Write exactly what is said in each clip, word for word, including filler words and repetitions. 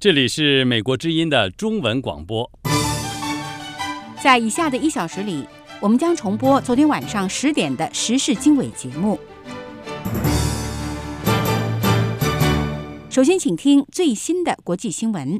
这里是美国之音的中文广播。 在以下的一小时里，我们将重播昨天晚上十点的时事经纬节目。首先，请听最新的国际新闻。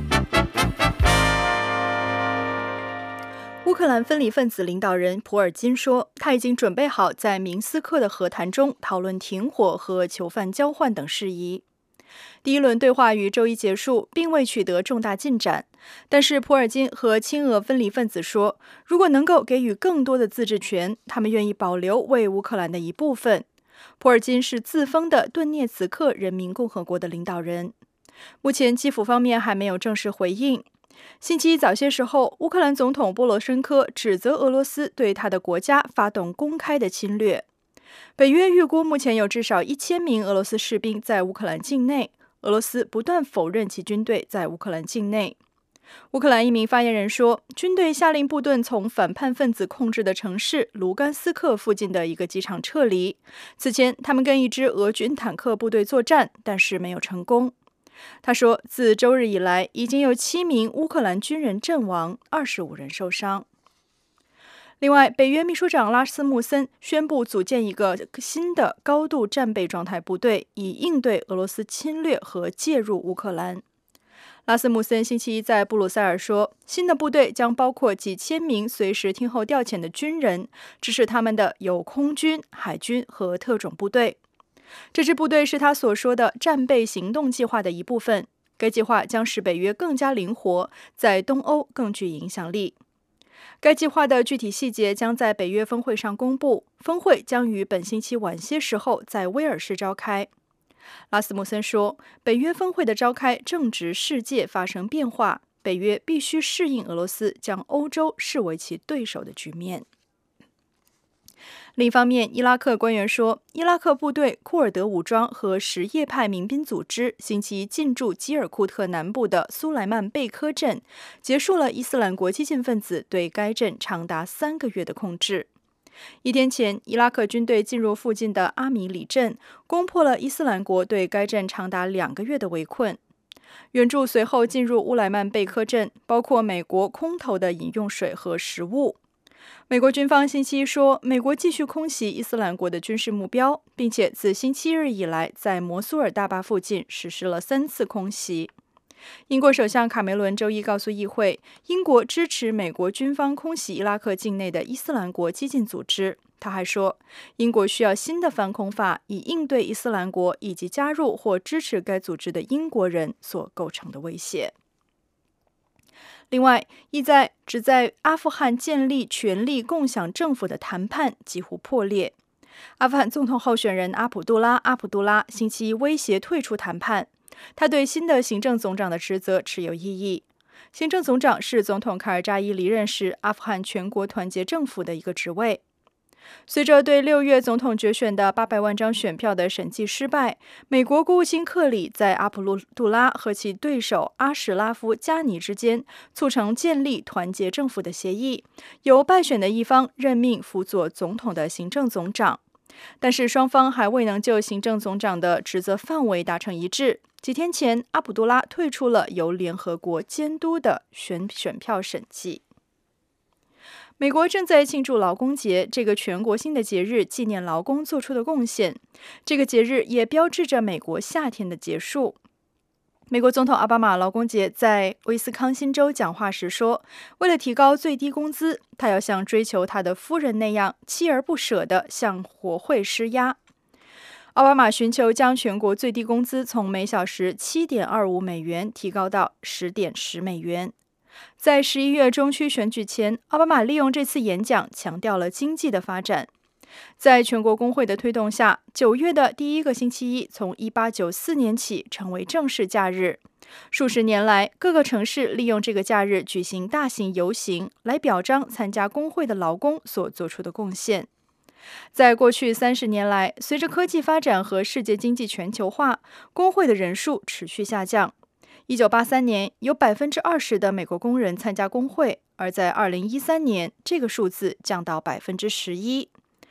乌克兰分离分子领导人普尔金说，他已经准备好在明斯克的和谈中讨论停火和囚犯交换等事宜。第一轮对话于周一结束，并未取得重大进展。但是普尔金和亲俄分离分子说，如果能够给予更多的自治权，他们愿意保留为乌克兰的一部分。普尔金是自封的顿涅茨克人民共和国的领导人。目前基辅方面还没有正式回应。星期一早些时候，乌克兰总统波罗申科指责俄罗斯对他的国家发动公开的侵略。北约预估目前有至少一千名俄罗斯士兵在乌克兰境内，俄罗斯不断否认其军队在乌克兰境内。乌克兰一名发言人说，军队下令部队从反叛分子控制的城市卢甘斯克附近的一个机场撤离。此前，他们跟一支俄军坦克部队作战，但是没有成功。他说，自周日以来，已经有七名乌克兰军人阵亡，二十五人受伤。另外，北约秘书长拉斯穆森宣布组建一个新的高度战备状态部队，以应对俄罗斯侵略和介入乌克兰。拉斯穆森星期一在布鲁塞尔说，新的部队将包括几千名随时听候调遣的军人，支持他们的有空军、海军和特种部队。这支部队是他所说的战备行动计划的一部分。该计划将使北约更加灵活，在东欧更具影响力。该计划的具体细节将在北约峰会上公布，峰会将于本星期晚些时候在威尔士召开。拉斯穆森说，北约峰会的召开正值世界发生变化，北约必须适应俄罗斯将欧洲视为其对手的局面。另一方面，伊拉克官员说，伊拉克部队、库尔德武装和什叶派民兵组织星期一进驻基尔库特南部的苏莱曼贝科镇，结束了伊斯兰国激进分子对该镇长达三个月的控制。一天前，伊拉克军队进入附近的阿米里镇，攻破了伊斯兰国对该镇长达两个月的围困。援助随后进入乌莱曼贝科镇，包括美国空投的饮用水和食物。美国军方星期一说，美国继续空袭伊斯兰国的军事目标，并且自星期日以来在摩苏尔大坝附近实施了三次空袭。英国首相卡梅伦周一告诉议会，英国支持美国军方空袭伊拉克境内的伊斯兰国激进组织。他还说，英国需要新的反恐法，以应对伊斯兰国以及加入或支持该组织的英国人所构成的威胁。另外，意在旨在阿富汗建立权力共享政府的谈判几乎破裂。阿富汗总统候选人阿卜杜拉·阿卜杜拉星期一威胁退出谈判。他对新的行政总长的职责持有异议。行政总长是总统卡尔扎伊离任时阿富汗全国团结政府的一个职位。随着对六月总统决选的八百万张选票的审计失败，美国国务卿克里在阿卜杜拉和其对手阿什拉夫·加尼之间促成建立团结政府的协议，由败选的一方任命辅佐总统的行政总长。但是双方还未能就行政总长的职责范围达成一致。几天前，阿卜杜拉退出了由联合国监督的选选票审计。美国正在庆祝劳工节，这个全国性的节日纪念劳工做出的贡献。这个节日也标志着美国夏天的结束。美国总统奥巴马劳工节在威斯康辛州讲话时说，为了提高最低工资，他要像追求他的夫人那样锲而不舍地向国会施压。奥巴马寻求将全国最低工资从每小时 七点二五美元提高到 十点十美元。在十一月中区选举前，奥巴马利用这次演讲强调了经济的发展。在全国工会的推动下，九月的第一个星期一从一八九四年起成为正式假日。数十年来，各个城市利用这个假日举行大型游行，来表彰参加工会的劳工所做出的贡献。在过去三十年来，随着科技发展和世界经济全球化，工会的人数持续下降。一九八三年，有 百分之二十 的美国工人参加工会，而在二零一三年，这个数字降到 百分之十一。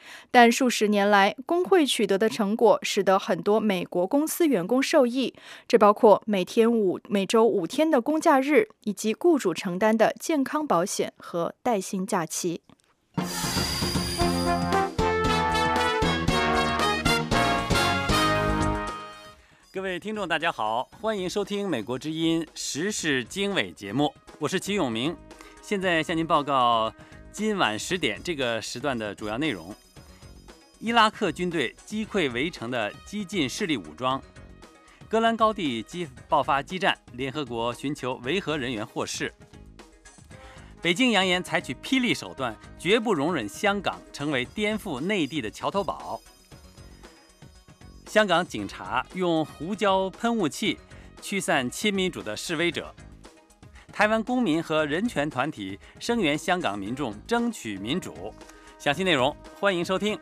但数十年来，工会取得的成果使得很多美国公司员工受益，这包括每天五每周五天的公假日，以及雇主承担的健康保险和带薪假期。 各位听众，大家好，欢迎收听《美国之音时事经纬》节目，我是齐永明，现在向您报告今晚十点这个时段的主要内容：伊拉克军队击溃围城的激进势力武装，戈兰高地激爆发激战，联合国寻求维和人员获释。北京扬言采取霹雳手段，绝不容忍香港成为颠覆内地的桥头堡。香港警察用胡椒喷雾器驱散亲民主的示威者。台湾公民和人权团体声援香港民众争取民主。详细内容欢迎收听。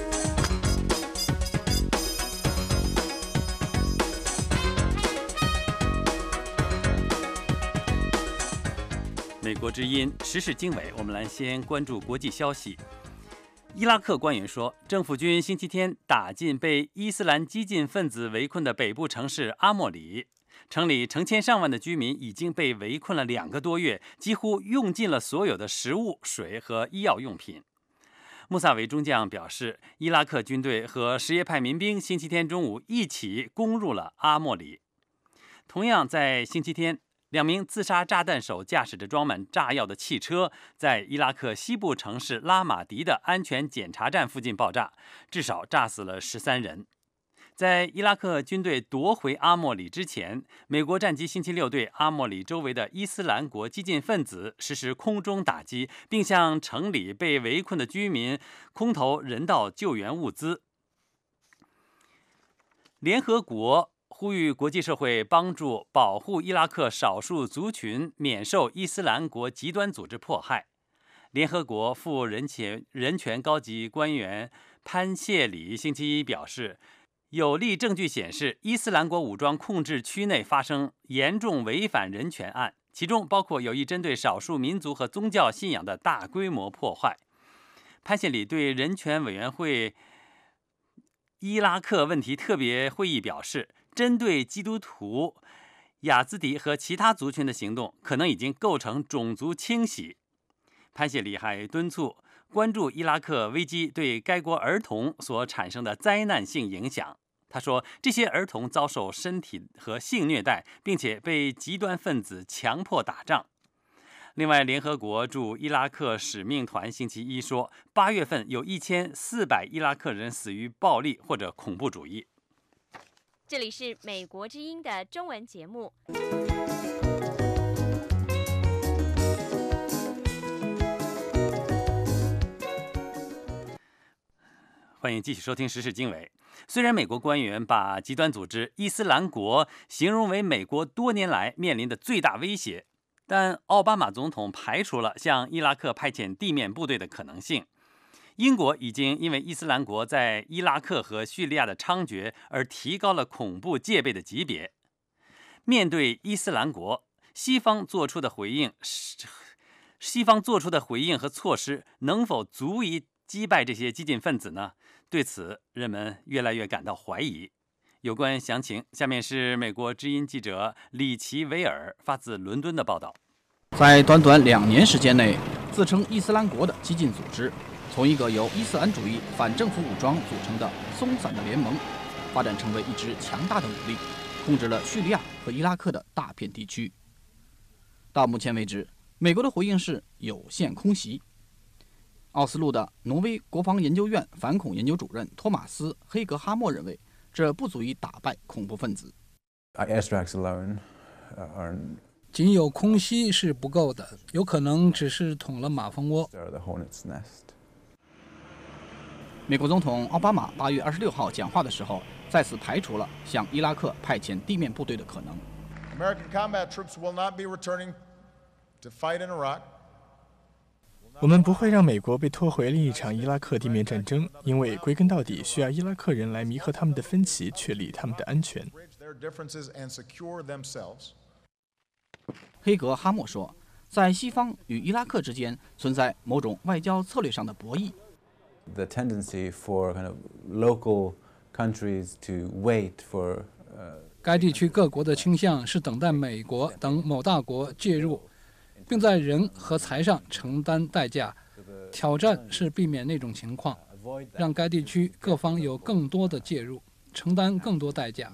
美国之音时事经纬，我们来先关注国际消息。伊拉克官员说，政府军星期天打进被伊斯兰激进分子围困的北部城市阿莫里，城里成千上万的居民已经被围困了两个多月，几乎用尽了所有的食物、水和医药用品。穆萨维中将表示，伊拉克军队和什叶派民兵星期天中午一起攻入了阿莫里。同样在星期天，两名自杀炸弹手驾驶着装满炸药的汽车，在伊拉克西部城市拉马迪的安全检查站附近爆炸，至少炸死了十三人。在伊拉克军队夺回阿莫里之前，美国战机星期六对阿莫里周围的伊斯兰国激进分子实施空中打击，并向城里被围困的居民空投人道救援物资。联合国呼吁国际社会帮助保护伊拉克少数族群免受伊斯兰国极端组织迫害。联合国副人权人权高级官员潘谢里星期一表示，有力证据显示伊斯兰国武装控制区内发生严重违反人权案，其中包括有意针对少数民族和宗教信仰的大规模破坏。潘谢里对人权委员会伊拉克问题特别会议表示，针对基督徒、雅兹迪和其他族群的行动可能已经构成种族清洗。潘谢里还敦促关注伊拉克危机对该国儿童所产生的灾难性影响。他说，这些儿童遭受身体和性虐待，并且被极端分子强迫打仗。另外，联合国驻伊拉克使命团星期一说，八月份有一千四百伊拉克人死于暴力或者恐怖主义。 这里是美国之音的中文节目。 欢迎继续收听时事经纬。虽然美国官员把极端组织伊斯兰国形容为美国多年来面临的最大威胁，但奥巴马总统排除了向伊拉克派遣地面部队的可能性。英国已经因为伊斯兰国在伊拉克和叙利亚的猖獗而提高了恐怖戒备的级别。面对伊斯兰国，西方做出的回应，西方做出的回应和措施能否足以击败这些激进分子呢？对此，人们越来越感到怀疑。有关详情，下面是美国之音记者里奇维尔发自伦敦的报道。 在短短两年时间内，自称伊斯兰国的激进组织从一个由伊斯兰主义反政府武装组成的松散的联盟，发展成为一支强大的武力，控制了叙利亚和伊拉克的大片地区。到目前为止，美国的回应是有限空袭。奥斯陆的挪威国防研究院反恐研究主任托马斯·黑格哈默认为，这不足以打败恐怖分子。 仅有空袭是不够的，有可能只是捅了马蜂窝。 美国总统奥巴马八月二十六号讲话的时候，再次排除了向伊拉克派遣地面部队的可能。 我们不会让美国被拖回另一场伊拉克地面战争，因为归根到底需要伊拉克人来弥合他们的分歧，确立他们的安全。 黑格哈默说，在西方与伊拉克之间存在某种外交策略上的博弈。 the tendency for kind of local countries to wait for. 该地区各国的倾向是等待美国等某大国介入，并在人和财上承担代价。挑战是避免那种情况，让该地区各方有更多的介入，承担更多代价。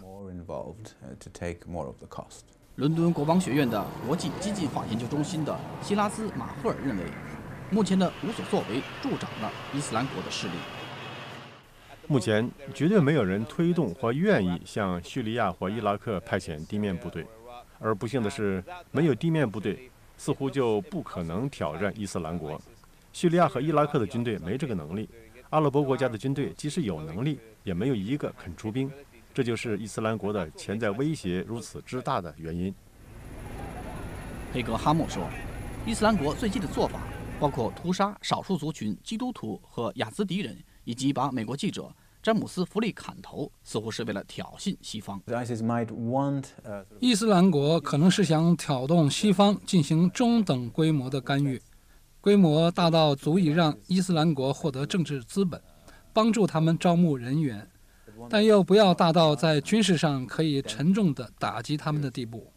伦敦国王学院的国际激进化研究中心的希拉兹·马赫尔认为，目前的无所作为助长了伊斯兰国的势力。 目前绝对没有人推动或愿意向叙利亚或伊拉克派遣地面部队，而不幸的是，没有地面部队，似乎就不可能挑战伊斯兰国。叙利亚和伊拉克的军队没这个能力，阿拉伯国家的军队即使有能力，也没有一个肯出兵，这就是伊斯兰国的潜在威胁如此之大的原因。 黑格哈默说，伊斯兰国最近的做法包括屠杀少数族群基督徒和亚兹迪人，以及把美国记者詹姆斯·弗利砍头，似乎是为了挑衅西方。 伊斯兰国可能是想挑动西方进行中等规模的干预，规模大到足以让伊斯兰国获得政治资本，帮助他们招募人员，但又不要大到在军事上可以沉重地打击他们的地步。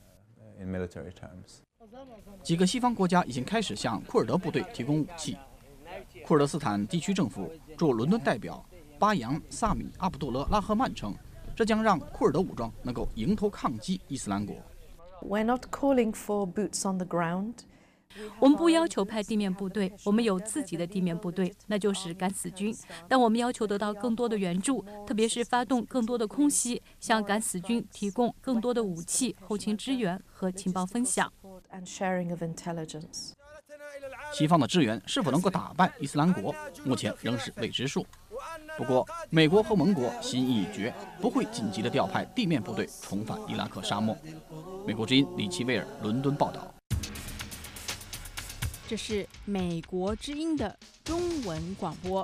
几个西方国家已经开始向库尔德部队提供武器。库尔德斯坦地区政府驻伦敦代表巴扬·萨米·阿卜杜勒·拉赫曼称，这将让库尔德武装能够迎头抗击伊斯兰国。 We're not calling for boots on the ground. 我们不要求派地面部队，我们有自己的地面部队，那就是敢死军。但我们要求得到更多的援助，特别是发动更多的空袭，向敢死军提供更多的武器、后勤支援和情报分享。 西方的支援是否能够打败伊斯兰国，目前仍是未知数。不过，美国和盟国心意已决，不会紧急地调派地面部队重返伊拉克沙漠。美国之音李奇威尔伦敦报道。 这是美国之音的中文广播。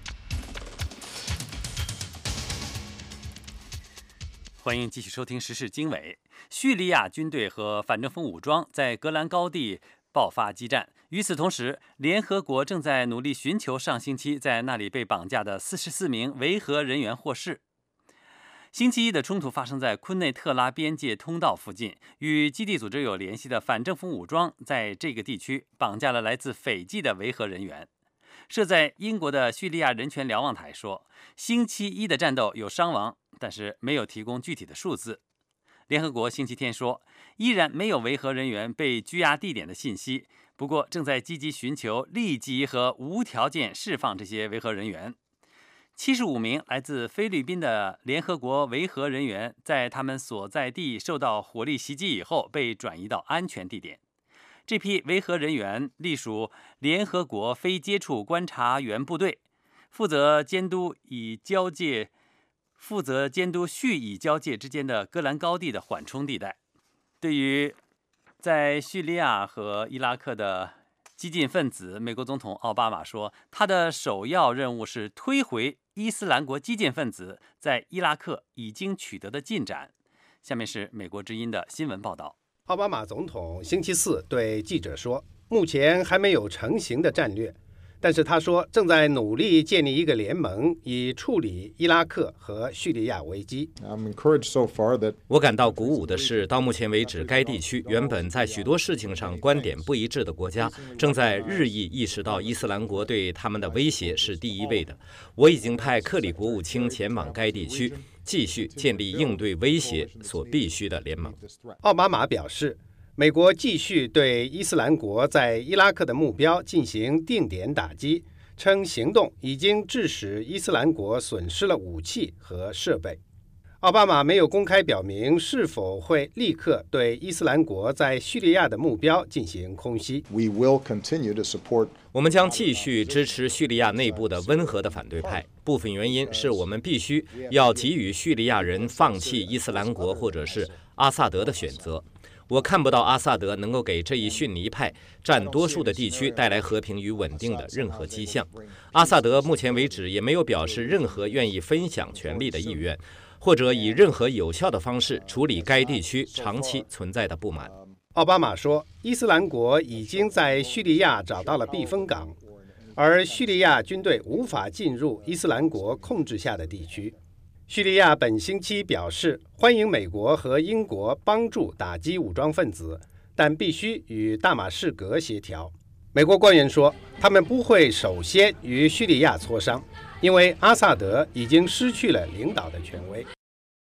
欢迎继续收听时事经纬。叙利亚军队和反政府武装在戈兰高地爆发激战。与此同时，联合国正在努力寻求上星期在那里被绑架的四十四名维和人员获释。星期一的冲突发生在昆内特拉边界通道附近，与基地组织有联系的反政府武装在这个地区绑架了来自斐济的维和人员。设在英国的叙利亚人权瞭望台说，星期一的战斗有伤亡，但是没有提供具体的数字。联合国星期天说，依然没有维和人员被拘押地点的信息，不过正在积极寻求立即和无条件释放这些维和人员。七十五名来自菲律宾的联合国维和人员在他们所在地受到火力袭击以后被转移到安全地点。这批维和人员隶属联合国非接触观察员部队，负责监督以交界负责监督叙以交界之间的戈兰高地的缓冲地带。对于在叙利亚和伊拉克的激进分子，美国总统奥巴马说，他的首要任务是推回伊斯兰国激进分子在伊拉克已经取得的进展。下面是美国之音的新闻报道。 奥巴马总统星期四对记者说，目前还没有成型的战略，但是他说正在努力建立一个联盟，以处理伊拉克和叙利亚危机。 我感到鼓舞的是，到目前为止，该地区原本在许多事情上观点不一致的国家，正在日益意识到伊斯兰国对他们的威胁是第一位的。我已经派克里国务卿前往该地区，继续建立应对威胁所必须的联盟。 奥巴马表示，美国继续对伊斯兰国在伊拉克的目标进行定点打击，称行动已经致使伊斯兰国损失了武器和设备。奥巴马没有公开表明是否会立刻对伊斯兰国在叙利亚的目标进行空袭。 我们将继续支持叙利亚内部的温和的反对派，部分原因是我们必须要给予叙利亚人放弃伊斯兰国或者是阿萨德的选择。我看不到阿萨德能够给这一逊尼派占多数的地区带来和平与稳定的任何迹象。阿萨德目前为止也没有表示任何愿意分享权力的意愿，或者以任何有效的方式处理该地区长期存在的不满。 奥巴马说，伊斯兰国已经在叙利亚找到了避风港， 而叙利亚军队无法进入伊斯兰国控制下的地区。叙利亚本星期表示，欢迎美国和英国帮助打击武装分子，但必须与大马士革协调。美国官员说，他们不会首先与叙利亚磋商，因为阿萨德已经失去了领导的权威。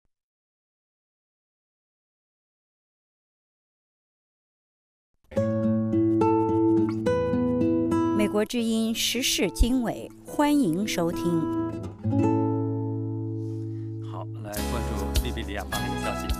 美国之音时事经纬，欢迎收听。 好，来关注利比亚方面的消息。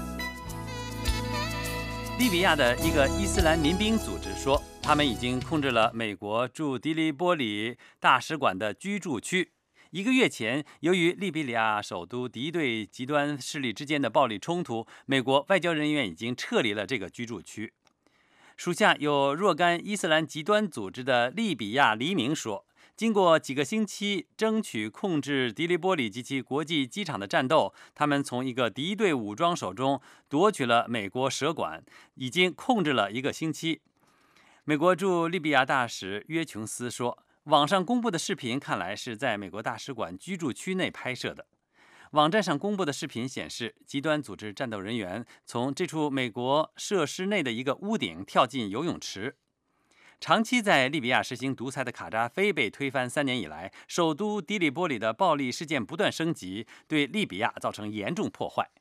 利比亚的一个伊斯兰民兵组织说，他们已经控制了美国驻迪利波里大使馆的居住区。一个月前，由于利比亚首都敌对极端势力之间的暴力冲突，美国外交人员已经撤离了这个居住区。属下有若干伊斯兰极端组织的利比亚黎明说，经过几个星期争取控制迪利波里及其国际机场的战斗，他们从一个敌对武装手中夺取了美国使馆，已经控制了一个星期。美国驻利比亚大使约琼斯说，网上公布的视频看来是在美国大使馆居住区内拍摄的。网站上公布的视频显示，极端组织战斗人员从这处美国设施内的一个屋顶跳进游泳池。长期在利比亚实行独裁的卡扎菲被推翻三年以来，首都迪利波里的暴力事件不断升级，对利比亚造成严重破坏。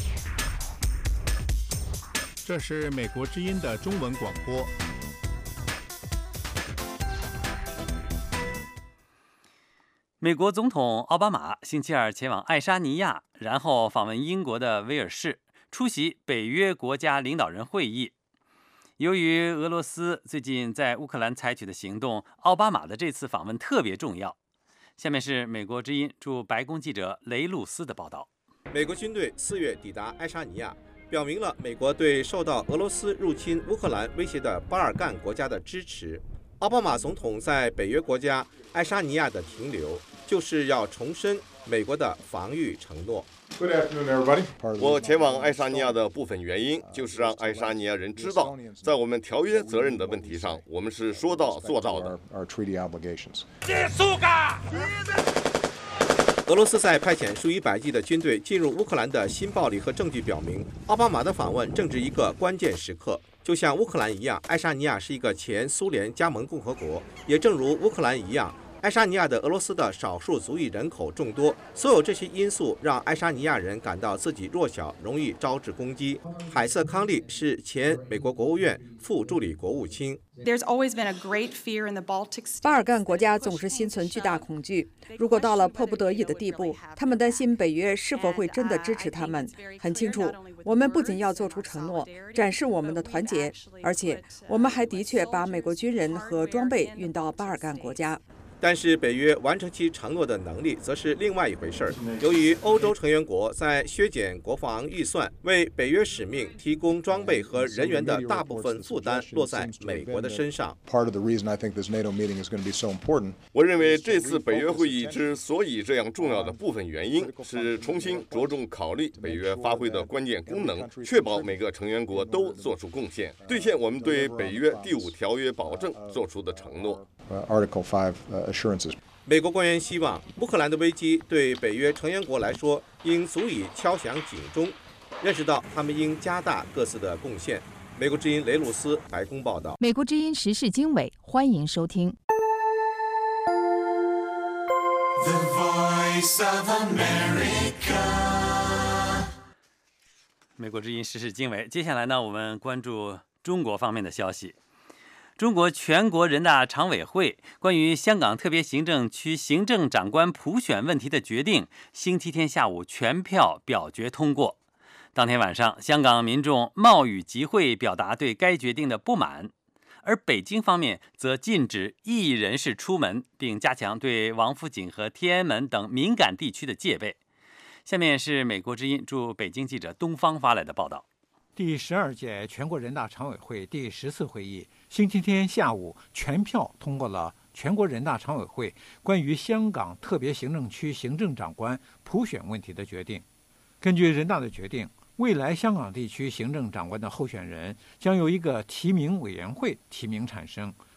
这是美国之音的中文广播。 美国总统奥巴马星期二前往爱沙尼亚，然后访问英国的威尔士，出席北约国家领导人会议。由于俄罗斯最近在乌克兰采取的行动，奥巴马的这次访问特别重要。下面是美国之音驻白宫记者雷路斯的报道。 美国军队四月抵达爱沙尼亚，表明了美国对受到俄罗斯入侵乌克兰威胁的巴尔干国家的支持。奥巴马总统在北约国家爱沙尼亚的停留，就是要重申美国的防御承诺。 我前往爱沙尼亚的部分原因，就是让爱沙尼亚人知道，在我们条约责任的问题上，我们是说到做到的。 俄罗斯在派遣数以百计的军队进入乌克兰的新暴力和证据表明，奥巴马的访问正值一个关键时刻。就像乌克兰一样，爱沙尼亚是一个前苏联加盟共和国，也正如乌克兰一样，爱沙尼亚的俄罗斯的少数族裔人口众多，所有这些因素让爱沙尼亚人感到自己弱小，容易招致攻击。海瑟康利是前美国国务院副助理国务卿。 巴尔干国家总是心存巨大恐惧，如果到了迫不得已的地步，他们担心北约是否会真的支持他们。很清楚，我们不仅要做出承诺，展示我们的团结，而且我们还的确把美国军人和装备运到巴尔干国家。 但是北约完成其承诺的能力则是另外一回事儿。由于欧洲成员国在削减国防预算，为北约使命提供装备和人员的大部分负担落在美国的身上。 我认为这次北约会议之所以这样重要的部分原因，是重新着重考虑北约发挥的关键功能，确保每个成员国都做出贡献，兑现我们对北约第五条约保证做出的承诺。 Article five assurances。美国官员希望乌克兰的危机对北约成员国来说应足以敲响警钟，认识到他们应加大各自的贡献。美国之音雷鲁斯白宫报道。 美国之音时事经纬，欢迎收听。The Voice of America。美国之音时事经纬，接下来呢，我们关注中国方面的消息。中国全国人大常委会关于香港特别行政区行政长官普选问题的决定，星期天下午全票表决通过。当天晚上，香港民众冒雨集会，表达对该决定的不满，而北京方面则禁止异议人士出门，并加强对王府井和天安门等敏感地区的戒备。下面是美国之音驻北京记者东方发来的报道。 第十二届全国人大常委会第十次会议星期天下午全票通过了全国人大常委会关于香港特别行政区行政长官普选问题的决定。根据人大的决定，未来香港地区行政长官的候选人将由一个提名委员会提名产生，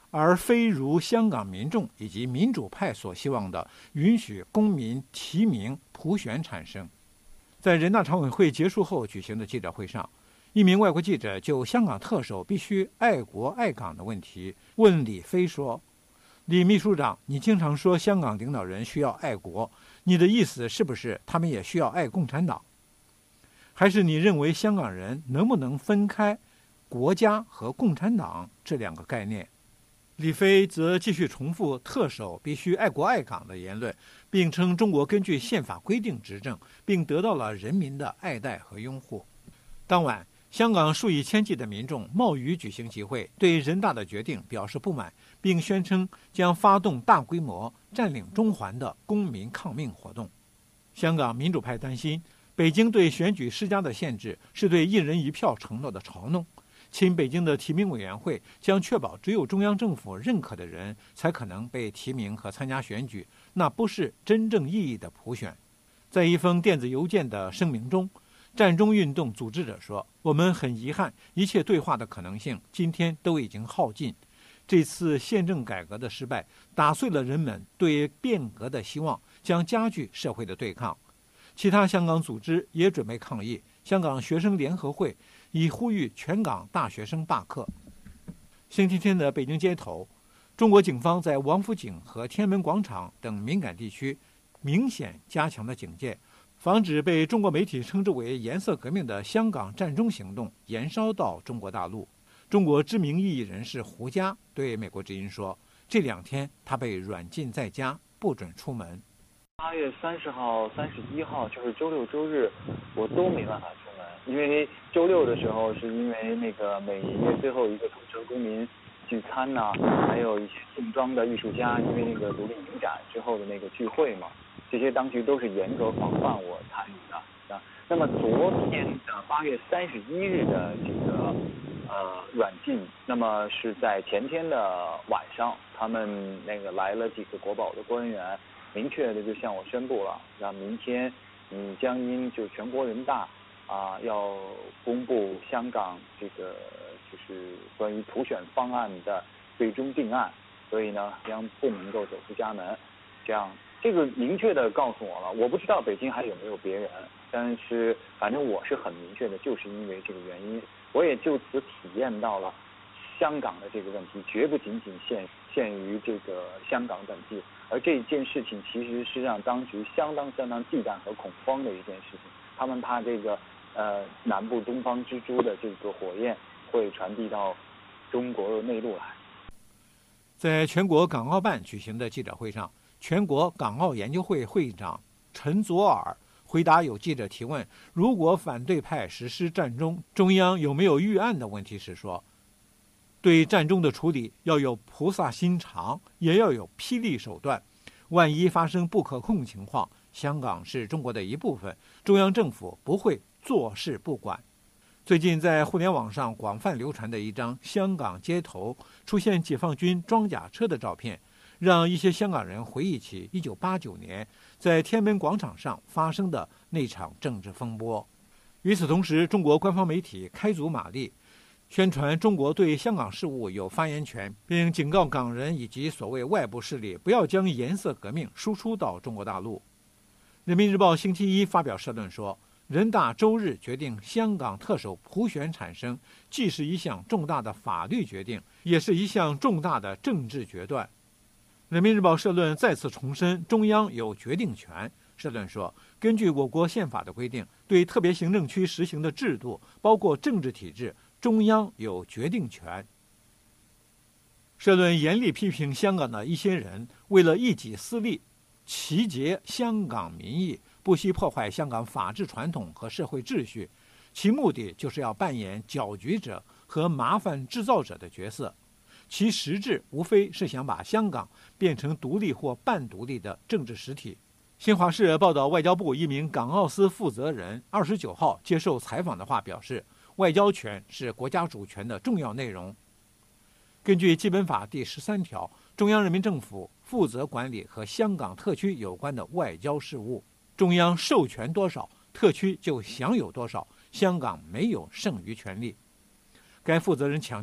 而非如香港民众以及民主派所希望的允许公民提名普选产生。在人大常委会结束后举行的记者会上，一名外国记者就香港特首必须爱国爱港的问题问李飞说：“李秘书长，你经常说香港领导人需要爱国，你的意思是不是他们也需要爱共产党？还是你认为香港人能不能分开国家和共产党这两个概念？”李飞则继续重复特首必须爱国爱港的言论，并称中国根据宪法规定执政，并得到了人民的爱戴和拥护。当晚，香港数以千计的民众冒雨举行集会，对人大的决定表示不满，并宣称将发动大规模占领中环的公民抗命活动。香港民主派担心，北京对选举施加的限制是对一人一票承诺的嘲弄。亲北京的提名委员会将确保只有中央政府认可的人才可能被提名和参加选举，那不是真正意义的普选。在一封电子邮件的声明中，占中运动组织者说：“我们很遗憾，一切对话的可能性今天都已经耗尽。这次宪政改革的失败打碎了人们对变革的希望，将加剧社会的对抗。”其他香港组织也准备抗议。香港学生联合会已呼吁全港大学生罢课。星期天的北京街头，中国警方在王府井和天安门广场等敏感地区明显加强了警戒，防止被中国媒体称之为颜色革命的香港占中行动延烧到中国大陆。中国知名异议人士胡佳对美国之音说，这两天他被软禁在家，不准出门。 八月三十号、三十一号，就是周六、周日，我都没办法出门，因为周六的时候是因为那个每月最后一个土城公民聚餐呐、啊，还有一些宋庄的艺术家，因为那个独立影展之后的那个聚会嘛，这些当局都是严格防范我参与的啊。那么昨天的八月三十一日的这个呃软禁，那么是在前天的晚上，他们那个来了几个国保的官员。明确的就向我宣布了，那明天你将因就全国人大啊要公布香港这个就是关于普选方案的最终定案，所以呢将不能够走出家门。这样这个明确的告诉我了，我不知道北京还有没有别人，但是反正我是很明确的，就是因为这个原因，我也就此体验到了香港的这个问题绝不仅仅限限于这个香港本地。而这件事情其实是让当局相当相当忌惮和恐慌的一件事情，他们怕这个呃南部东方之珠的这个火焰会传递到中国内陆来。 在全国港澳办举行的记者会上，全国港澳研究会会长陈佐洱回答有记者提问如果反对派实施占中，中央有没有预案的问题时说，对占中的处理要有菩萨心肠，也要有霹雳手段。万一发生不可控情况，香港是中国的一部分，中央政府不会坐视不管。最近在互联网上广泛流传的一张香港街头出现解放军装甲车的照片，让一些香港人回忆起一九八九年在天安门广场上发生的那场政治风波。与此同时，中国官方媒体开足马力宣传中国对香港事务有发言权，并警告港人以及所谓外部势力不要将颜色革命输出到中国大陆。人民日报星期一发表社论说，人大周日决定香港特首普选产生，既是一项重大的法律决定，也是一项重大的政治决断。人民日报社论再次重申中央有决定权。社论说，根据我国宪法的规定，对特别行政区实行的制度，包括政治体制，中央有决定权。社论严厉批评香港的一些人为了一己私利，齐结香港民意，不惜破坏香港法治传统和社会秩序，其目的就是要扮演搅局者和麻烦制造者的角色，其实质无非是想把香港变成独立或半独立的政治实体。新华社报道，外交部一名港澳司负责人二十九号接受采访的话表示，外交权是国家主权的重要内容。根据基本法第十三条，中央人民政府负责管理和香港特区有关的外交事务，中央授权多少，特区就享有多少，香港没有剩余权利。该负责人强调，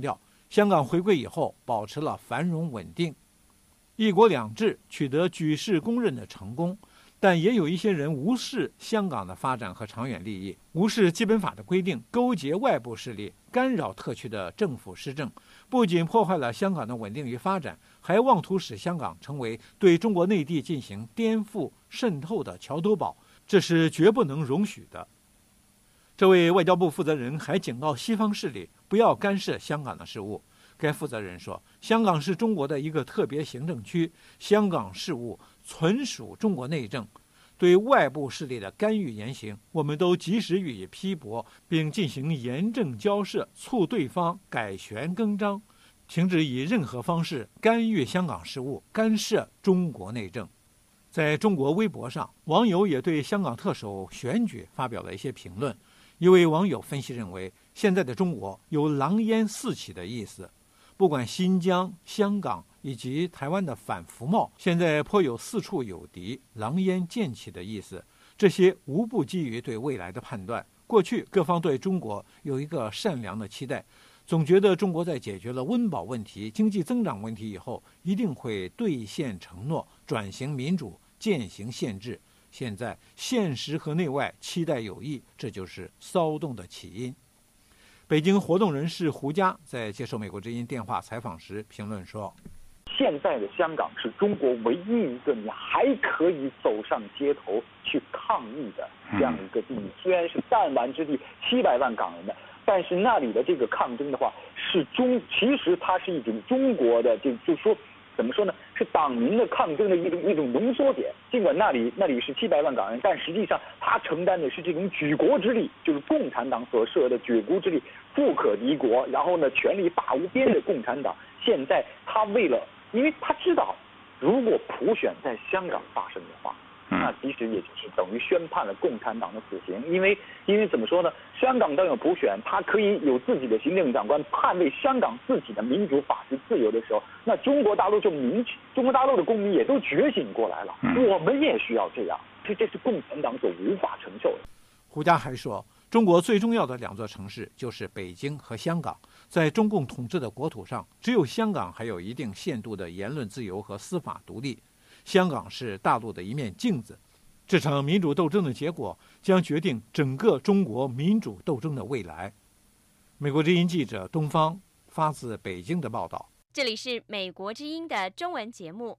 香港回归以后保持了繁荣稳定，一国两制取得举世公认的成功，但也有一些人无视香港的发展和长远利益，无视基本法的规定，勾结外部势力，干扰特区的政府施政，不仅破坏了香港的稳定与发展，还妄图使香港成为对中国内地进行颠覆渗透的桥头堡，这是绝不能容许的。这位外交部负责人还警告西方势力不要干涉香港的事务。该负责人说，香港是中国的一个特别行政区，香港事务纯属中国内政，对外部势力的干预言行，我们都及时予以批驳，并进行严正交涉，促对方改弦更张，停止以任何方式干预香港事务，干涉中国内政。在中国微博上，网友也对香港特首选举发表了一些评论。一位网友分析认为，现在的中国有狼烟四起的意思，不管新疆、香港以及台湾的反服贸，现在颇有四处有敌、狼烟渐起的意思。这些无不基于对未来的判断。过去各方对中国有一个善良的期待，总觉得中国在解决了温饱问题、经济增长问题以后，一定会兑现承诺，转型民主，践行宪制。现在现实和内外期待有异，这就是骚动的起因。北京活动人士胡佳在接受美国之音电话采访时评论说， 现在的香港是中国唯一一个你还可以走上街头去抗议的这样一个地域，虽然是弹丸之地，七百万港人的，但是那里的这个抗争的话，是中其实它是一种中国的，就就说怎么说呢？是党民的抗争的一种一种浓缩点。尽管那里那里是七百万港人，但实际上他承担的是这种举国之力，就是共产党所设的举国之力，富可敌国。然后呢，权力大无边的共产党，现在他为了，因为他知道，如果普选在香港发生的话，那其实也就是等于宣判了共产党的死刑。因为因为怎么说呢？香港当有普选，他可以有自己的行政长官，捍卫香港自己的民主、法治、自由的时候，那中国大陆就民，中国大陆的公民也都觉醒过来了。我们也需要这样，这这是共产党所无法承受的。 胡佳还说，中国最重要的两座城市就是北京和香港，在中共统治的国土上，只有香港还有一定限度的言论自由和司法独立。香港是大陆的一面镜子，这场民主斗争的结果将决定整个中国民主斗争的未来。美国之音记者东方发自北京的报道。 这里是美国之音的中文节目。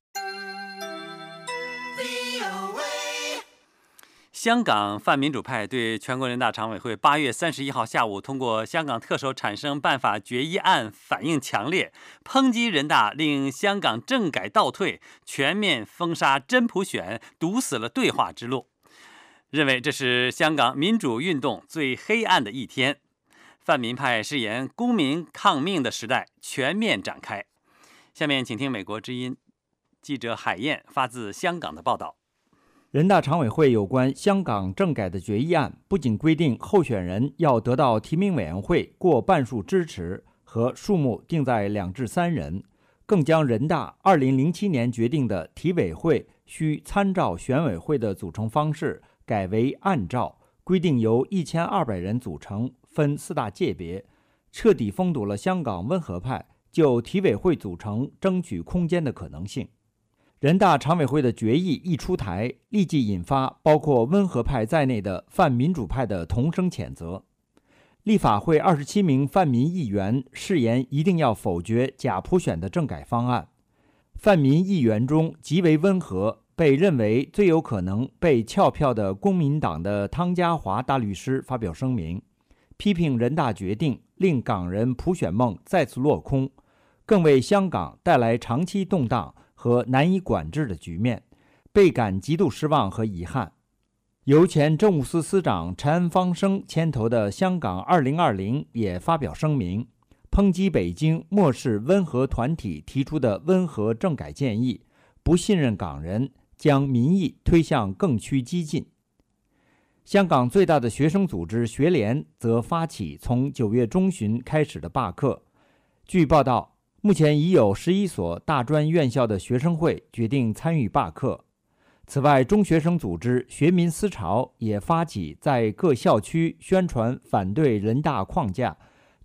香港泛民主派对全国人大常委会八月三十一号下午通过香港特首产生办法决议案反应强烈，抨击人大令香港政改倒退，全面封杀真普选，堵死了对话之路，认为这是香港民主运动最黑暗的一天。泛民派誓言公民抗命的时代全面展开。下面请听美国之音记者海燕发自香港的报道。 人大常委会有关香港政改的决议案不仅规定候选人要得到提名委员会过半数支持和数目定在两至三人，更将人大二零零七年决定的提委会需参照选委会的组成方式改为按照，规定由一千二百人组成，分四大界别，彻底封堵了香港温和派就提委会组成争取空间的可能性。人大常委会的决议一出台，立即引发包括温和派在内的泛民主派的同声谴责。立法会二十七名泛民议员誓言一定要否决假普选的政改方案。泛民议员中极为温和，被认为最有可能被撬票的公民党的汤家骅大律师发表声明，批评人大决定令港人普选梦再次落空，更为香港带来长期动荡和难以管制的局面，倍感极度失望和遗憾。由前政务司司长陈安方生牵头的香港二零二零也发表声明，抨击北京漠视温和团体提出的温和政改建议，不信任港人，将民意推向更趋激进。香港最大的学生组织学联则发起从九月中旬开始的罢课。据报道，目前已有十一所大专院校的学生会决定参与罢课。此外，中学生组织学民思潮也发起在各校区宣传反对人大框架，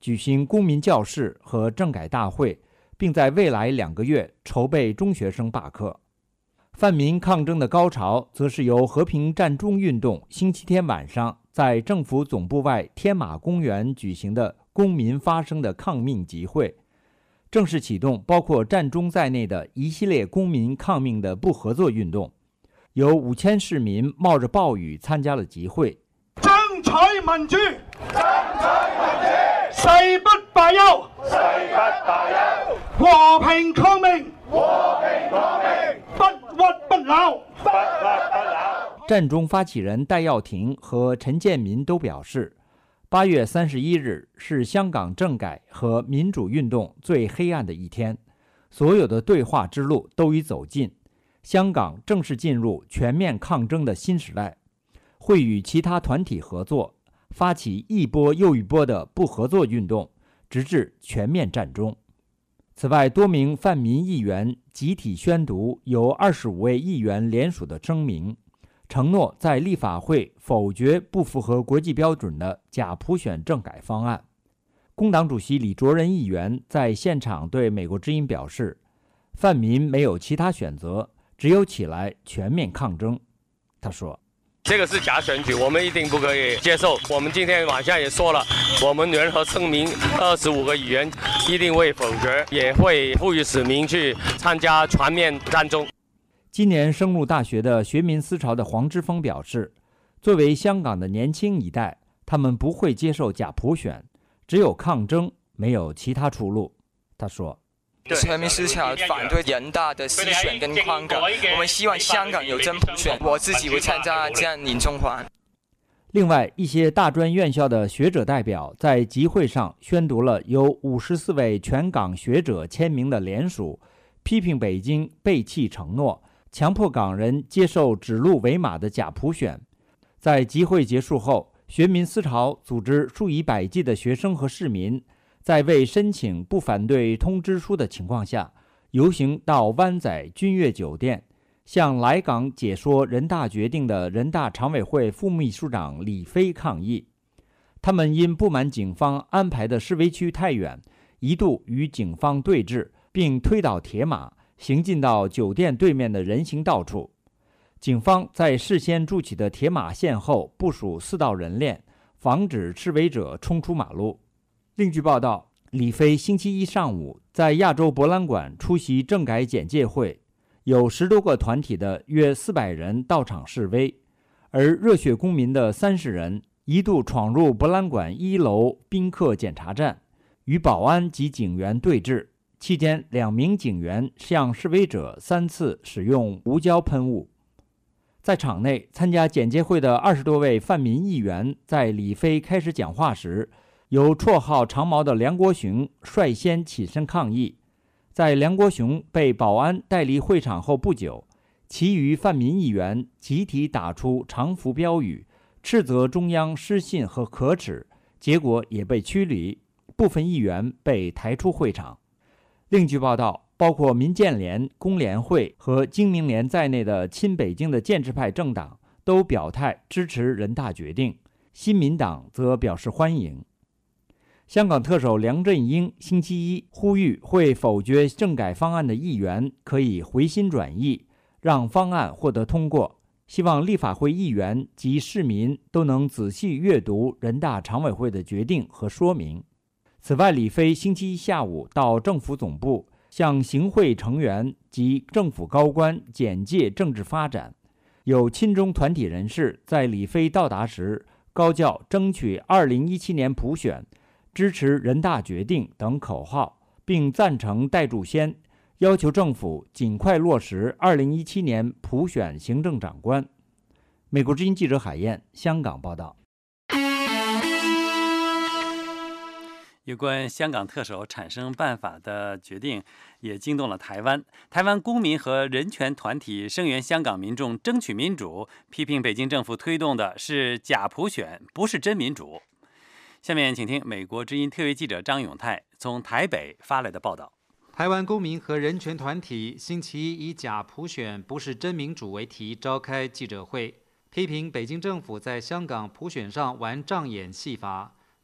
举行公民教室和政改大会，并在未来两个月筹备中学生罢课。泛民抗争的高潮，则是由和平占中运动星期天晚上在政府总部外天马公园举行的公民发声的抗命集会，正式启动包括占中在内的一系列公民抗命的不合作运动。有五千市民冒着暴雨参加了集会。 爭取民主，爭取民主，誓不罷休，誓不罷休，和平抗命，和平抗命，不屈不撓，不屈不撓。 占中发起人戴耀廷和陈建民都表示，八月三十一日是香港政改和民主运动最黑暗的一天，所有的对话之路都已走尽，香港正式进入全面抗争的新时代，会与其他团体合作，发起一波又一波的不合作运动，直至全面占中。此外，多名泛民议员集体宣读由二十五位议员联署的声明，承诺在立法会否决不符合国际标准的假普选政改方案。工党主席李卓人议员在现场对美国之音表示，泛民没有其他选择，只有起来全面抗争。他说， 这个是假选举，我们一定不可以接受。我们今天晚上也说了，我们联合声明二十五个议员一定会否决，也会呼吁市民去参加全面占中。 今年升入大学的学民思潮的黄之锋表示，作为香港的年轻一代，他们不会接受假普选，只有抗争，没有其他出路。他说， 全民思潮反对人大的私选跟框架，我们希望香港有真普选，我自己会参加占领中环。 另外，一些大专院校的学者代表在集会上宣读了由五十四位全港学者签名的联署，批评北京背弃承诺，强迫港人接受指鹿为马的假普选。在集会结束后，学民思潮组织数以百计的学生和市民，在未申请不反对通知书的情况下，游行到湾仔君悦酒店，向来港解说人大决定的人大常委会副秘书长李飞抗议。他们因不满警方安排的示威区太远，一度与警方对峙，并推倒铁马，行进到酒店对面的人行道处。警方在事先筑起的铁马线后部署四道人链，防止示威者冲出马路。另据报道，李飞星期一上午在亚洲博览馆出席政改简介会，有十多个团体的约四百人到场示威，而热血公民的三十人一度闯入博览馆一楼宾客检查站，与保安及警员对峙，期间两名警员向示威者三次使用无胶喷雾。在场内参加简介会的二十多位泛民议员在李飞开始讲话时，由绰号长毛的梁国雄率先起身抗议。在梁国雄被保安带离会场后不久，其余泛民议员集体打出长幅标语，斥责中央失信和可耻，结果也被驱离，部分议员被抬出会场。另据报道，包括民建联、工联会和经民联在内的亲北京的建制派政党都表态支持人大决定，新民党则表示欢迎。香港特首梁振英星期一呼吁会否决政改方案的议员可以回心转意，让方案获得通过，希望立法会议员及市民都能仔细阅读人大常委会的决定和说明。此外，李飞星期一下午到政府总部向行会成员及政府高官简介政治发展。有亲中团体人士在李飞到达时高叫争取二零一七年普选、支持人大决定等口号，并赞成戴柱先，要求政府尽快落实二零一七年普选行政长官。美国之音记者海燕，香港报道。 有关香港特首产生办法的决定也惊动了台湾。台湾公民和人权团体声援香港民众争取民主，批评北京政府推动的是假普选，不是真民主。下面请听美国之音特约记者张永泰从台北发来的报道。 台湾公民和人权团体星期一以假普选不是真民主为题召开记者会，批评北京政府在香港普选上玩障眼戏法，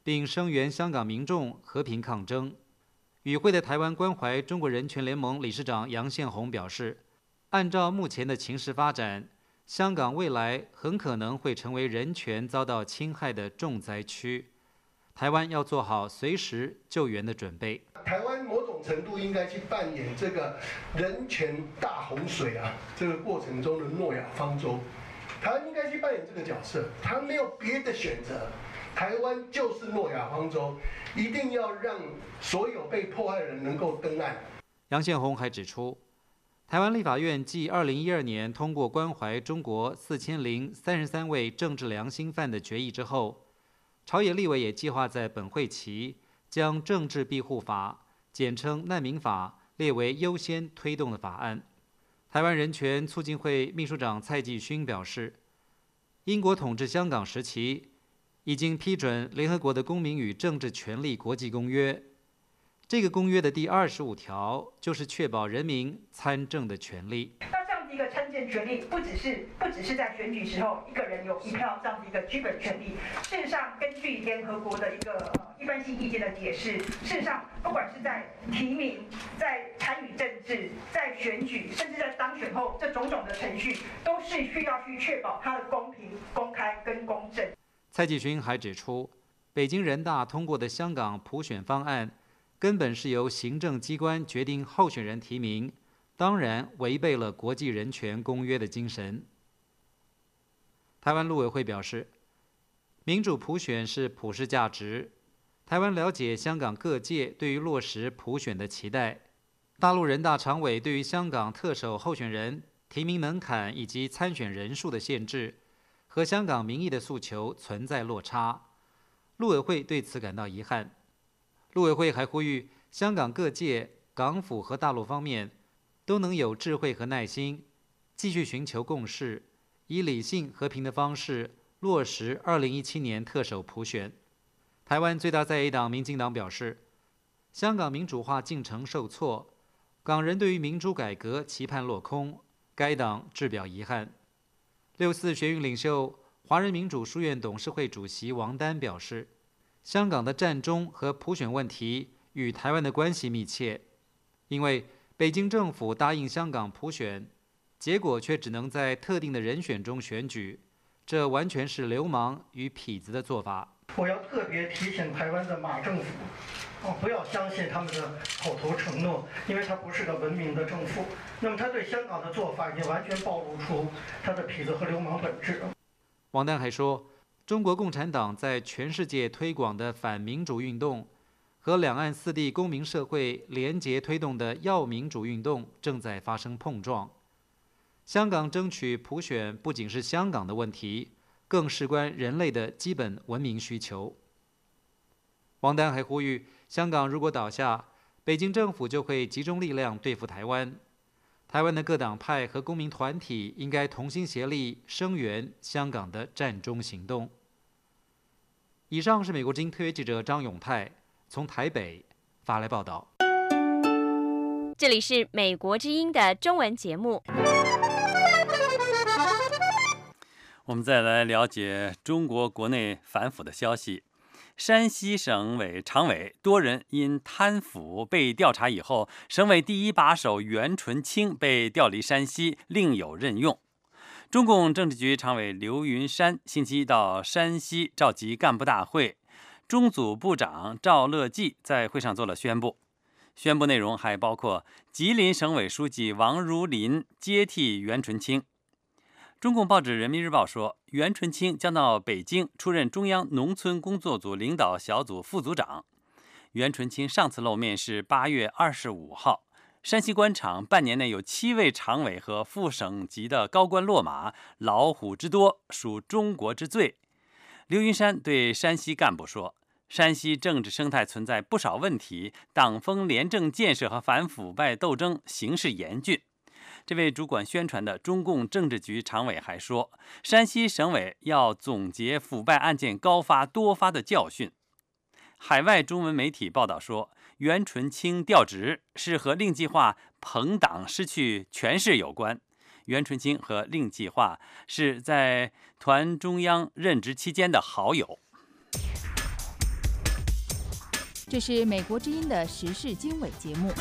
并声援香港民众和平抗争。与会的台湾关怀中国人权联盟理事长杨宪宏表示，按照目前的情势发展，香港未来很可能会成为人权遭到侵害的重灾区，台湾要做好随时救援的准备。 台湾某种程度应该去扮演这个人权大洪水啊这个过程中的诺亚方舟，台湾应该去扮演这个角色，他没有别的选择，台湾就是诺亚方舟，一定要让所有被迫害人能够登岸。 杨宪宏还指出，台湾立法院继二零一二年通过关怀中国四千零三十三位政治良心犯的决议之后，朝野立委也计划在本会期将政治庇护法，简称难民法，列为优先推动的法案。台湾人权促进会秘书长蔡继勋表示，英国统治香港时期已经批准联合国的公民与政治权利国际公约，这个公约的第二十五条就是确保人民参政的权利。 那这样子一个参政权利，不只是不只是在选举时候一个人有一票这样子一个基本权利。事实上，根据联合国的一个呃一般性意见的解释，事实上不管是在提名、在参与政治、在选举，甚至在当选后，这种种的程序，都是需要去确保它的公平、公开跟公正。 蔡继勋还指出，北京人大通过的香港普选方案，根本是由行政机关决定候选人提名，当然违背了国际人权公约的精神。台湾陆委会表示，民主普选是普世价值，台湾了解香港各界对于落实普选的期待。大陆人大常委对于香港特首候选人提名门槛以及参选人数的限制，和香港民意的诉求存在落差，陆委会对此感到遗憾。陆委会还呼吁香港各界、港府和大陆方面都能有智慧和耐心，继续寻求共识，以理性和平的方式落实二零一七年特首普选。台湾最大在野党民进党表示，香港民主化进程受挫，港人对于民主改革期盼落空，该党致表遗憾。六四学运领袖、华人民主书院董事会主席王丹表示，香港的战中和普选问题与台湾的关系密切，因为北京政府答应香港普选，结果却只能在特定的人选中选举，这完全是流氓与痞子的做法。 我要特别提醒台湾的马政府，哦，不要相信他们的口头承诺，因为它不是个文明的政府。那么他对香港的做法已经完全暴露出他的痞子和流氓本质。 王丹还说，中国共产党在全世界推广的反民主运动和两岸四地公民社会联结推动的要民主运动正在发生碰撞。香港争取普选不仅是香港的问题，更事关人类的基本文明需求。王丹还呼吁，香港如果倒下，北京政府就会集中力量对付台湾。台湾的各党派和公民团体应该同心协力声援香港的战中行动。以上是美国之音特约记者张永泰从台北发来报道。 这里是美国之音的中文节目。 我们再来了解中国国内反腐的消息。山西省委常委多人因贪腐被调查以后，省委第一把手袁纯清被调离山西，另有任用。中共政治局常委刘云山星期一到山西召集干部大会，中组部长赵乐际在会上做了宣布。宣布内容还包括吉林省委书记王如林接替袁纯清。中共报纸《人民日报》说，袁纯清将到北京出任中央农村工作组领导小组副组长。袁纯清上次露面是八月二十五号。山西官场半年内有七位常委和副省级的高官落马，老虎之多，属中国之最。刘云山对山西干部说，山西政治生态存在不少问题，党风廉政建设和反腐败斗争形势严峻。这位主管宣传的中共政治局常委还说，山西省委要总结腐败案件高发多发的教训。海外中文媒体报道说，袁纯清调职是和令计划朋党失去权势有关。袁纯清和令计划是在团中央任职期间的好友。 这是美国之音的时事经纬节目。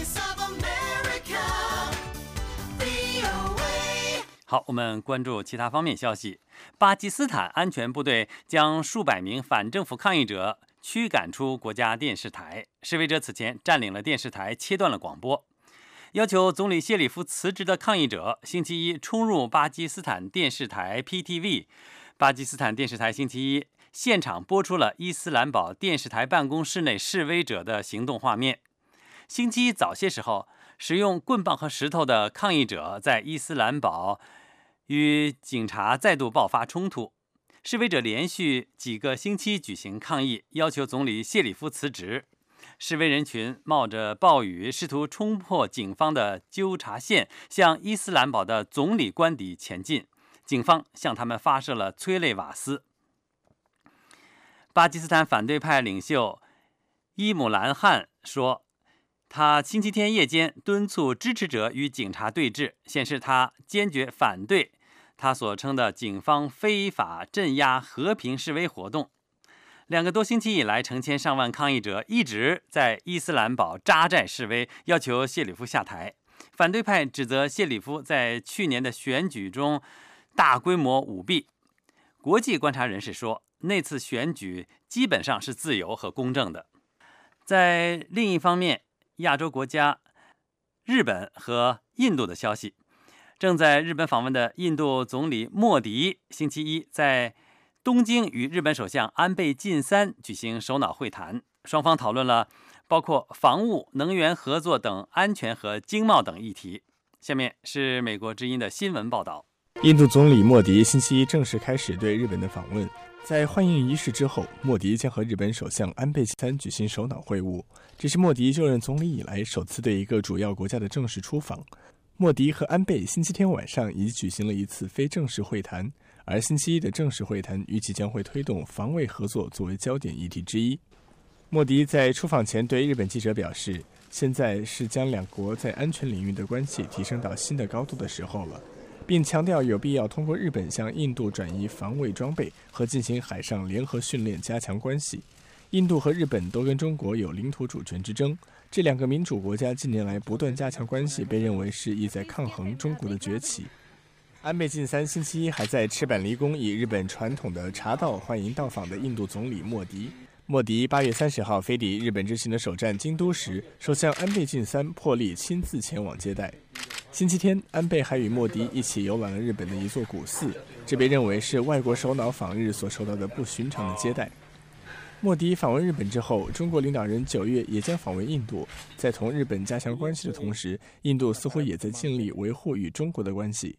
好，我们关注其他方面消息。巴基斯坦安全部队将数百名反政府抗议者驱赶出国家电视台，示威者此前占领了电视台，切断了广播。要求总理谢里夫辞职的抗议者星期一冲入巴基斯坦电视台 P T V。 巴基斯坦电视台星期一现场播出了伊斯兰堡电视台办公室内示威者的行动画面。星期一早些时候，使用棍棒和石头的抗议者在伊斯兰堡与警察再度爆发冲突。示威者连续几个星期举行抗议，要求总理谢里夫辞职。示威人群冒着暴雨，试图冲破警方的纠察线，向伊斯兰堡的总理官邸前进。警方向他们发射了催泪瓦斯。巴基斯坦反对派领袖伊姆兰汗说，他星期天夜间敦促支持者与警察对峙，显示他坚决反对他所称的警方非法镇压和平示威活动。两个多星期以来，成千上万抗议者一直在伊斯兰堡扎寨示威，要求谢里夫下台。反对派指责谢里夫在去年的选举中大规模舞弊。国际观察人士说，那次选举基本上是自由和公正的。在另一方面，亚洲国家日本和印度的消息，正在日本访问的印度总理莫迪星期一在东京与日本首相安倍晋三举行首脑会谈，双方讨论了包括防务、能源合作等安全和经贸等议题。下面是美国之音的新闻报道。 印度总理莫迪星期一正式开始对日本的访问，在欢迎仪式之后，莫迪将和日本首相安倍晋三举行首脑会晤，这是莫迪就任总理以来首次对一个主要国家的正式出访。莫迪和安倍星期天晚上已举行了一次非正式会谈，而星期一的正式会谈预计将会推动防卫合作作为焦点议题之一。莫迪在出访前对日本记者表示，现在是将两国在安全领域的关系提升到新的高度的时候了，并强调有必要通过日本向印度转移防卫装备和进行海上联合训练加强关系。印度和日本都跟中国有领土主权之争，这两个民主国家近年来不断加强关系，被认为是意在抗衡中国的崛起。安倍晋三星期一还在赤坂离宫以日本传统的茶道欢迎到访的印度总理莫迪。莫迪八月三十号飞抵日本之行的首站京都时，首相安倍晋三破例亲自前往接待。星期天，安倍还与莫迪一起游览了日本的一座古寺，这被认为是外国首脑访日所受到的不寻常的接待。莫迪访问日本之后，中国领导人九月也将访问印度，在同日本加强关系的同时，印度似乎也在尽力维护与中国的关系。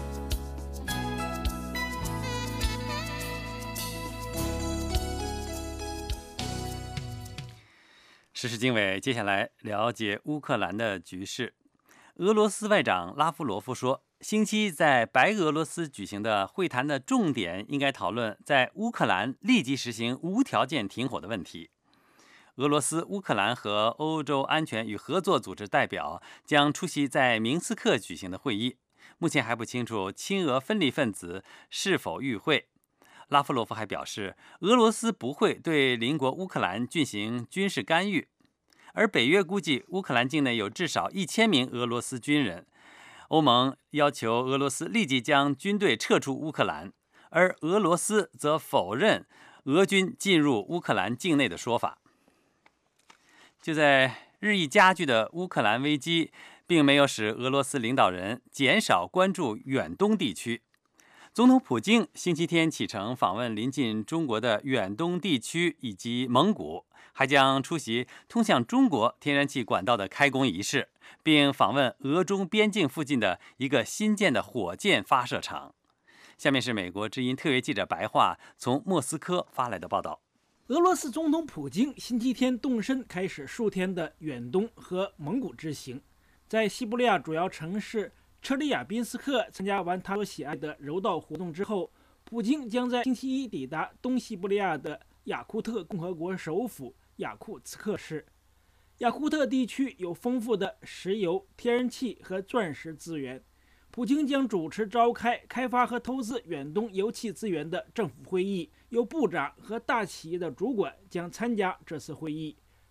时事经纬，接下来了解乌克兰的局势。俄罗斯外长拉夫罗夫说，星期一在白俄罗斯举行的会谈的重点应该讨论在乌克兰立即实行无条件停火的问题。俄罗斯、乌克兰和欧洲安全与合作组织代表将出席在明斯克举行的会议，目前还不清楚亲俄分离分子是否与会。拉夫罗夫还表示，俄罗斯不会对邻国乌克兰进行军事干预，而北约估计乌克兰境内有至少一千名俄罗斯军人。欧盟要求俄罗斯立即将军队撤出乌克兰，而俄罗斯则否认俄军进入乌克兰境内的说法。就在日益加剧的乌克兰危机，并没有使俄罗斯领导人减少关注远东地区。总统普京星期天启程访问临近中国的远东地区以及蒙古，还将出席通向中国天然气管道的开工仪式，并访问俄中边境附近的一个新建的火箭发射场。下面是美国之音特约记者白桦从莫斯科发来的报道。 俄罗斯总统普京星期天动身开始数天的远东和蒙古之行，在西伯利亚主要城市车里亚宾斯克参加完他所喜爱的柔道活动之后，普京将在星期一抵达东西伯利亚的雅库特共和国首府雅库茨克市。雅库特地区有丰富的石油、天然气和钻石资源。普京将主持召开开发和投资远东油气资源的政府会议，由部长和大企业的主管将参加这次会议。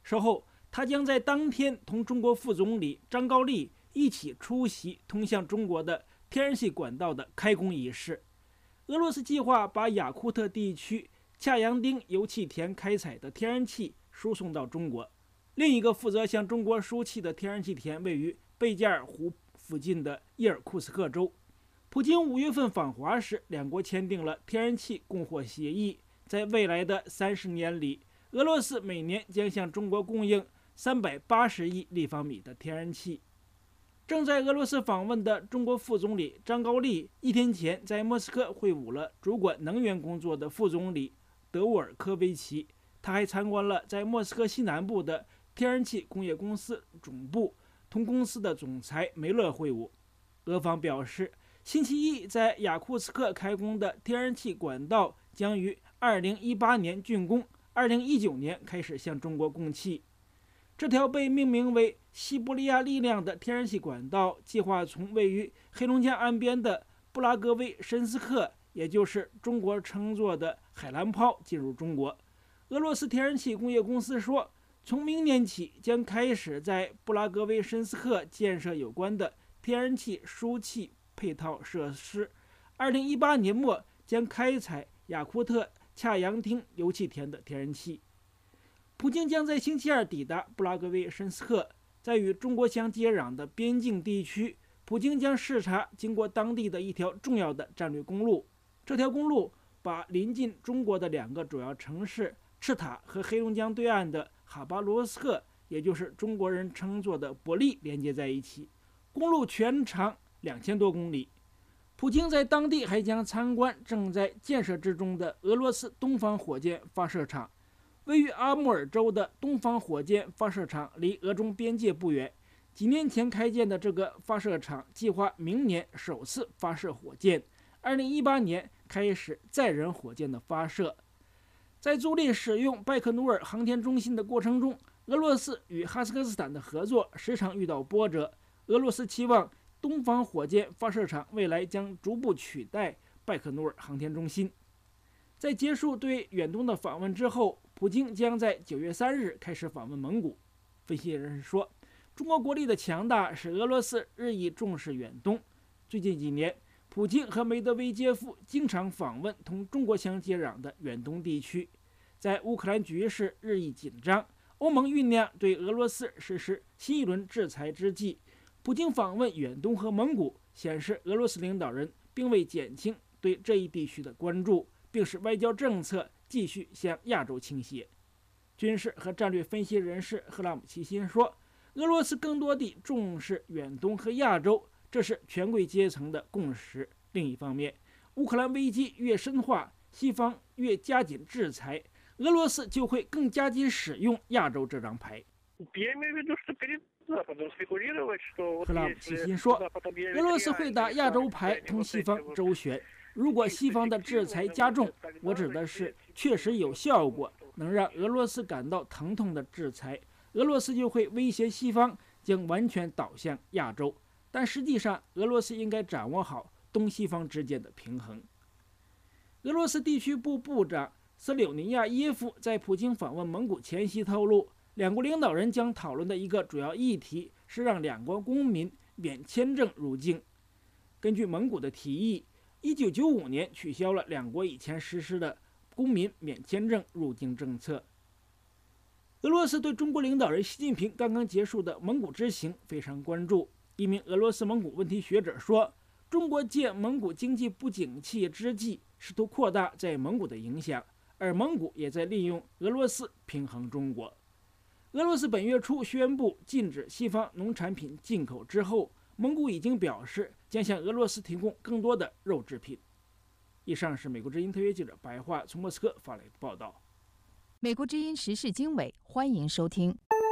稍后，他将在当天同中国副总理张高丽一起出席通向中国的天然气管道的开工仪式。俄罗斯计划把雅库特地区恰扬丁油气田开采的天然气输送到中国。另一个负责向中国输气的天然气田位于贝加尔湖附近的伊尔库茨克州。普京五月份访华时，两国签订了天然气供货协议。在未来的三十年里，俄罗斯每年将向中国供应三百八十亿立方米的天然气。正在俄罗斯访问的中国副总理张高丽一天前在莫斯科会晤了主管能源工作的副总理德沃尔科维奇。他还参观了在莫斯科西南部的天然气工业公司总部，同公司的总裁梅勒会晤。俄方表示，星期一在雅库茨克开工的天然气管道将于二零一八年竣工，二零一九年开始向中国供气。这条被命名为西伯利亚力量的天然气管道计划从位于黑龙江岸边的布拉格维申斯克，也就是中国称作的海蓝泡，进入中国。俄罗斯天然气工业公司说，从明年起将开始在布拉格维申斯克建设有关的天然气输气配套设施，二零一八年末将开采雅库特恰扬丁油气田的天然气。普京将在星期二抵达布拉格维申斯克，在与中国相接壤的边境地区，普京将视察经过当地的一条重要的战略公路。这条公路把临近中国的两个主要城市赤塔和黑龙江对岸的哈巴罗斯克，也就是中国人称作的伯利，连接在一起。公路全长两千多公里。普京在当地还将参观正在建设之中的俄罗斯东方火箭发射场。位于阿穆尔州的东方火箭发射场离俄中边界不远。几年前开建的这个发射场计划明年首次发射火箭，二零一八年开始载人火箭的发射。在租赁使用拜克努尔航天中心的过程中，俄罗斯与哈萨克斯坦的合作时常遇到波折。俄罗斯期望东方火箭发射场未来将逐步取代拜克努尔航天中心。在结束对远东的访问之后，普京将在九月三日开始访问蒙古。分析人士说，中国国力的强大使俄罗斯日益重视远东。最近几年，普京和梅德韦杰夫经常访问同中国相接壤的远东地区。在乌克兰局势日益紧张，欧盟酝酿对俄罗斯实施新一轮制裁之际，普京访问远东和蒙古，显示俄罗斯领导人并未减轻对这一地区的关注，并使外交政策继续向亚洲倾斜。军事和战略分析人士赫拉姆齐辛说，俄罗斯更多地重视远东和亚洲，这是权贵阶层的共识。另一方面，乌克兰危机越深化，西方越加紧制裁，俄罗斯就会更加紧使用亚洲这张牌。赫拉姆齐辛说，俄罗斯会打亚洲牌同西方周旋。如果西方的制裁加重，我指的是确实有效果，能让俄罗斯感到疼痛的制裁，俄罗斯就会威胁西方将完全倒向亚洲。但实际上，俄罗斯应该掌握好东西方之间的平衡。俄罗斯地区部部长斯柳尼亚耶夫在普京访问蒙古前夕透露，两国领导人将讨论的一个主要议题是让两国公民免签证入境。根据蒙古的提议，一九九五年取消了两国以前实施的公民免签证入境政策。俄罗斯对中国领导人习近平刚刚结束的蒙古之行非常关注。一名俄罗斯蒙古问题学者说，中国借蒙古经济不景气之际，试图扩大在蒙古的影响，而蒙古也在利用俄罗斯平衡中国。俄罗斯本月初宣布禁止西方农产品进口之后，蒙古已经表示将向俄罗斯提供更多的肉制品。以上是美国之音特约记者白桦从莫斯科发来的报道。 美国之音时事经纬，欢迎收听。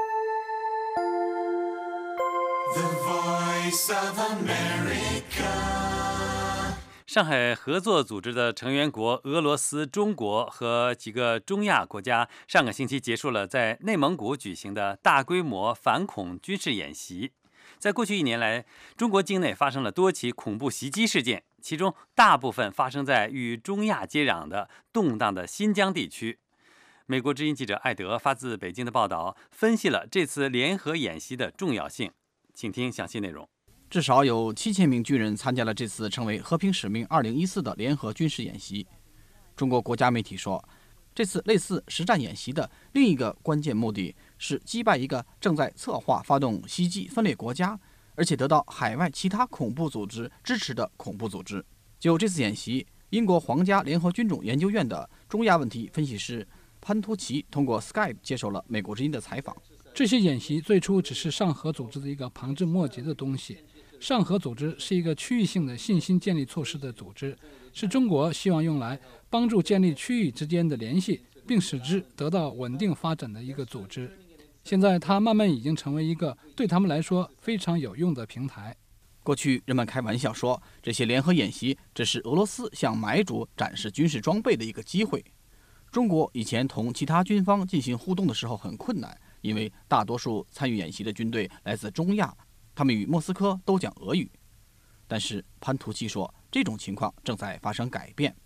The Voice of America。 上海合作组织的成员国俄罗斯、中国和几个中亚国家上个星期结束了在内蒙古举行的大规模反恐军事演习。在过去一年来，中国境内发生了多起恐怖袭击事件，其中大部分发生在与中亚接壤的动荡的新疆地区。 美国之音记者艾德发自北京的报道分析了这次联合演习的重要性，请听详细内容。 至少有七千名军人参加了这次称为“和平使命二零一四”的联合军事演习。中国国家媒体说，这次类似实战演习的另一个关键目的是击败一个正在策划发动袭击分裂国家，而且得到海外其他恐怖组织支持的恐怖组织。就这次演习，英国皇家联合军种研究院的中亚问题分析师潘图奇通过 Skype 接受了美国之音的采访。 这些演习最初只是上合组织的一个旁枝末节的东西。上合组织是一个区域性的信心建立措施的组织，是中国希望用来帮助建立区域之间的联系，并使之得到稳定发展的一个组织。现在它慢慢已经成为一个对他们来说非常有用的平台。 过去人们开玩笑说，这些联合演习只是俄罗斯向买主展示军事装备的一个机会。中国以前同其他军方进行互动的时候很困难，因为大多数参与演习的军队来自中亚，他们与莫斯科都讲俄语。但是潘图奇说，这种情况正在发生改变。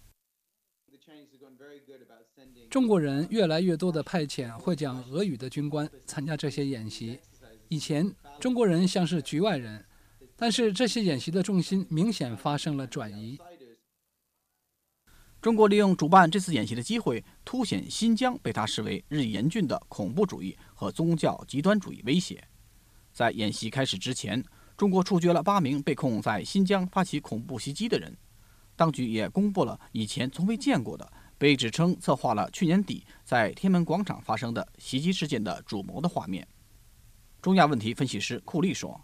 中国人越来越多地派遣会讲俄语的军官参加这些演习。以前中国人像是局外人，但是这些演习的重心明显发生了转移。 中国利用主办这次演习的机会，凸显新疆被他视为日益严峻的恐怖主义和宗教极端主义威胁。在演习开始之前，中国处决了八名被控在新疆发起恐怖袭击的人。当局也公布了以前从未见过的、被指称策划了去年底在天安门广场发生的袭击事件的主谋的画面。中亚问题分析师库利说，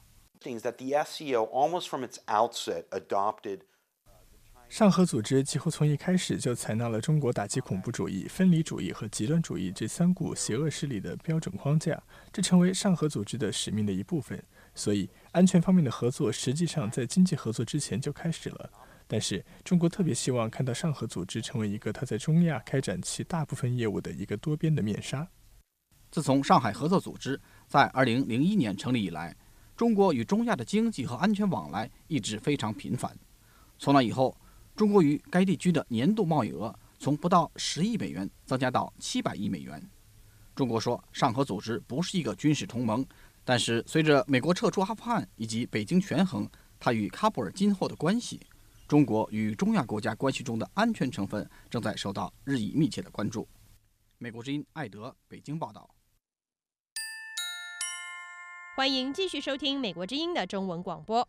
上合组织几乎从一开始就采纳了中国打击恐怖主义、分离主义和极端主义这三股邪恶势力的标准框架，这成为上合组织的使命的一部分。所以，安全方面的合作实际上在经济合作之前就开始了。但是，中国特别希望看到上合组织成为一个它在中亚开展其大部分业务的一个多边的面纱。 自从上海合作组织在二零零一年成立以来，中国与中亚的经济和安全往来一直非常频繁。从那以后，中国与该地区的年度贸易额从不到十亿美元增加到七百亿美元。中国说，上合组织不是一个军事同盟，但是随着美国撤出阿富汗以及北京权衡它与喀布尔今后的关系，中国与中亚国家关系中的安全成分正在受到日益密切的关注。美国之音艾德北京报道。 欢迎继续收听美国之音的中文广播。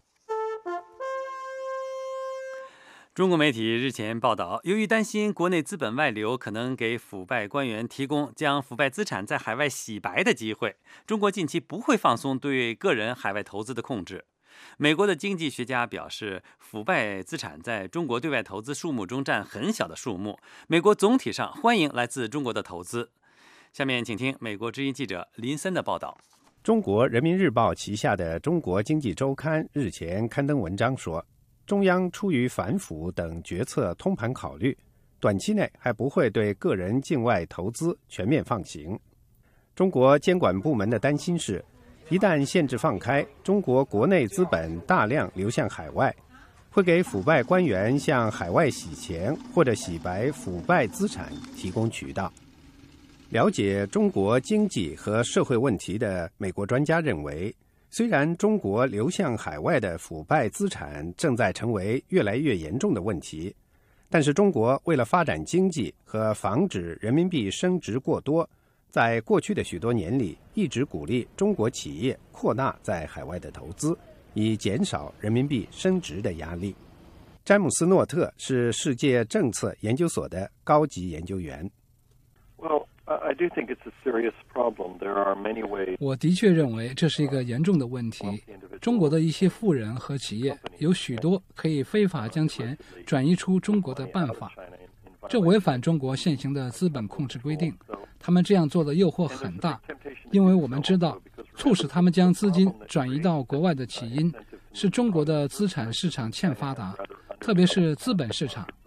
中国媒体日前报道，由于担心国内资本外流可能给腐败官员提供将腐败资产在海外洗白的机会，中国近期不会放松对个人海外投资的控制。美国的经济学家表示，腐败资产在中国对外投资数目中占很小的数目，美国总体上欢迎来自中国的投资。下面请听美国之音记者林森的报道。 中国人民日报旗下的中国经济周刊日前刊登文章说，中央出于反腐等决策通盘考虑，短期内还不会对个人境外投资全面放行。中国监管部门的担心是，一旦限制放开，中国国内资本大量流向海外，会给腐败官员向海外洗钱或者洗白腐败资产提供渠道。了解中国经济和社会问题的美国专家认为，虽然中国流向海外的腐败资产正在成为越来越严重的问题，但是中国为了发展经济和防止人民币升值过多，在过去的许多年里一直鼓励中国企业扩大在海外的投资，以减少人民币升值的压力。詹姆斯·诺特是世界政策研究所的高级研究员。 Well, I do think it's a serious problem. There are many ways. 我的确认为这是一个严重的问题。中国的一些富人和企业有许多可以非法将钱转移出中国的办法，这违反中国现行的资本控制规定。他们这样做的诱惑很大，因为我们知道，促使他们将资金转移到国外的起因是中国的资产市场欠发达，特别是资本市场。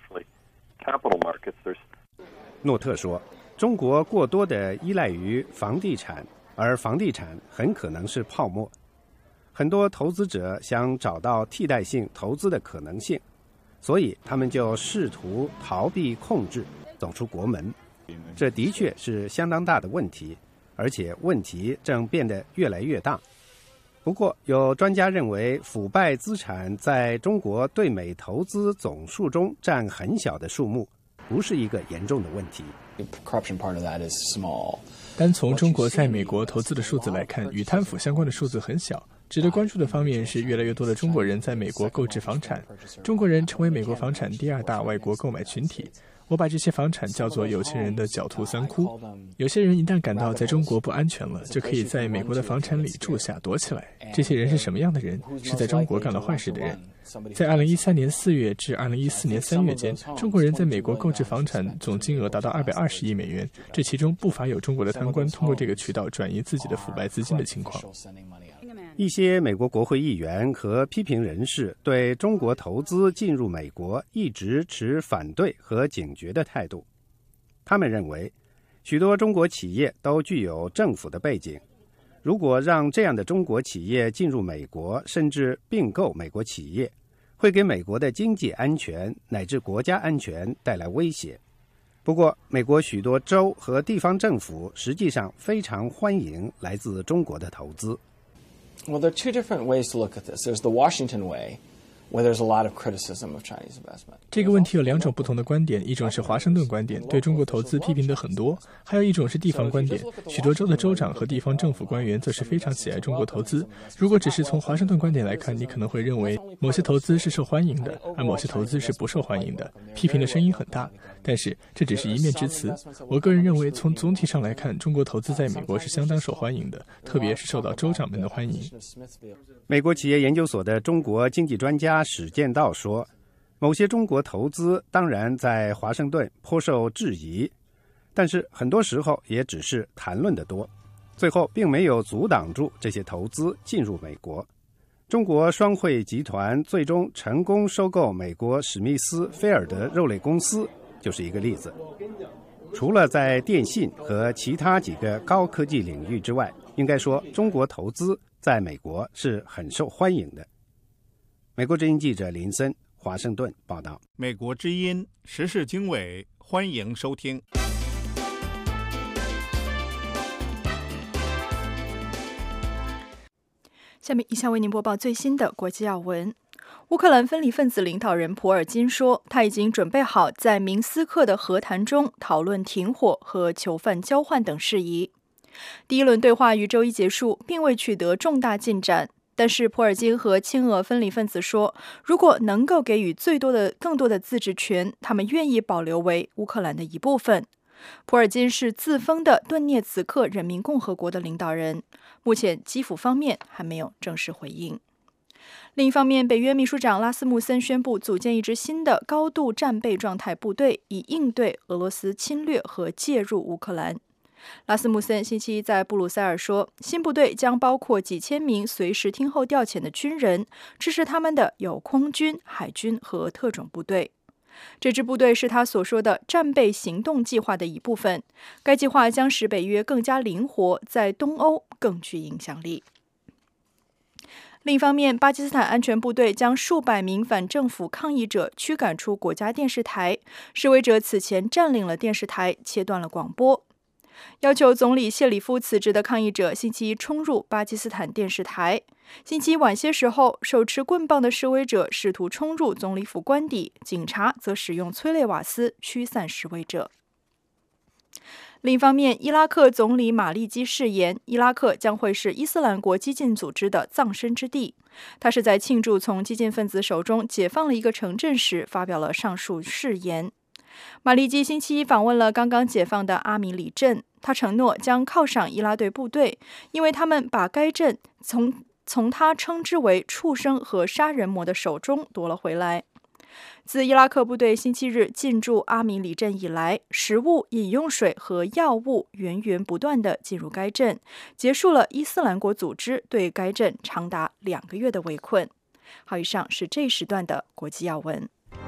诺特说，中国过多地依赖于房地产，而房地产很可能是泡沫。很多投资者想找到替代性投资的可能性，所以他们就试图逃避控制，走出国门。 这的确是相当大的问题，而且问题正变得越来越大。不过，有专家认为，腐败资产在中国对美投资总数中占很小的数目，不是一个严重的问题。 单从中国在美国投资的数字来看，与贪腐相关的数字很小。值得关注的方面是，越来越多的中国人在美国购置房产，中国人成为美国房产第二大外国购买群体。我把这些房产叫做有钱人的狡兔三窟。有些人一旦感到在中国不安全了，就可以在美国的房产里住下躲起来。这些人是什么样的人？是在中国干了坏事的人。在二零一三年四月至二零一四年三月间，中国人在美国购置房产总金额达到二百二十亿美元，这其中不乏有中国的贪官通过这个渠道转移自己的腐败资金的情况。 一些美国国会议员和批评人士对中国投资进入美国一直持反对和警觉的态度。他们认为，许多中国企业都具有政府的背景，如果让这样的中国企业进入美国，甚至并购美国企业，会给美国的经济安全乃至国家安全带来威胁。不过，美国许多州和地方政府实际上非常欢迎来自中国的投资。 Well, there are two different ways to look at this. There's the Washington way, where there's a lot of criticism of Chinese investment. 这个问题有两种不同的观点，一种是华盛顿观点，对中国投资批评的很多；还有一种是地方观点，许多州的州长和地方政府官员则是非常喜爱中国投资。如果只是从华盛顿观点来看，你可能会认为某些投资是受欢迎的，而某些投资是不受欢迎的，批评的声音很大。但是这只是一面之词。我个人认为，从总体上来看，中国投资在美国是相当受欢迎的，特别是受到州长们的欢迎。 美国企业研究所的中国经济专家史建道说，某些中国投资当然在华盛顿颇受质疑，但是很多时候也只是谈论得多，最后并没有阻挡住这些投资进入美国。中国双汇集团最终成功收购美国史密斯菲尔德肉类公司就是一个例子。除了在电信和其他几个高科技领域之外，应该说中国投资在美国是很受欢迎的。美国之音记者林森华盛顿报道。 美国之音时事经纬，欢迎收听。 下面以下为您播报最新的国际要闻。乌克兰分离分子领导人普尔金说，他已经准备好在明斯克的和谈中讨论停火和囚犯交换等事宜。第一轮对话于周一结束，并未取得重大进展。但是普尔金和亲俄分离分子说，如果能够给予最多的、更多的自治权，他们愿意保留为乌克兰的一部分。普尔金是自封的顿涅茨克人民共和国的领导人，目前基辅方面还没有正式回应。另一方面，北约秘书长拉斯穆森宣布组建一支新的高度战备状态部队，以应对俄罗斯侵略和介入乌克兰。拉斯穆森星期一在布鲁塞尔说，新部队将包括几千名随时听候调遣的军人，支持他们的有空军、海军和特种部队。这支部队是他所说的战备行动计划的一部分，该计划将使北约更加灵活，在东欧更具影响力。另一方面，巴基斯坦安全部队将数百名反政府抗议者驱赶出国家电视台，示威者此前占领了电视台，切断了广播。要求总理谢里夫辞职的抗议者星期一冲入巴基斯坦电视台。星期一晚些时候，手持棍棒的示威者试图冲入总理府官邸，警察则使用催泪瓦斯驱散示威者。另一方面，伊拉克总理马利基誓言，伊拉克将会是伊斯兰国激进组织的葬身之地。他是在庆祝从激进分子手中解放了一个城镇时发表了上述誓言。马利基星期一访问了刚刚解放的阿米里镇，他承诺将犒赏伊拉队部队，因为他们把该镇从从他称之为畜生和杀人魔的手中夺了回来。自伊拉克部队星期日进驻阿米里镇以来，食物、饮用水和药物源源不断地进入该镇，结束了伊斯兰国组织对该镇长达两个月的围困。好，以上是这一时段的国际要闻。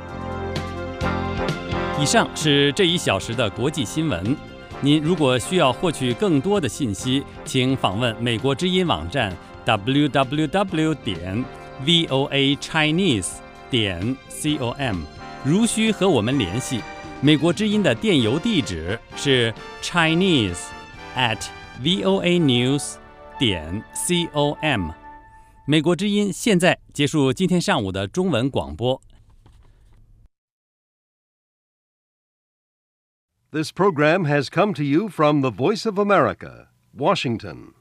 以上是这一小时的国际新闻。您如果需要获取更多的信息，请访问美国之音网站 double-u double-u double-u 点 v o a chinese 点 com。如需和我们联系， 美国之音的电邮地址是 Chinese at voanews 点 com。美国之音现在结束今天上午的中文广播。 This program has come to you from the Voice of America, Washington.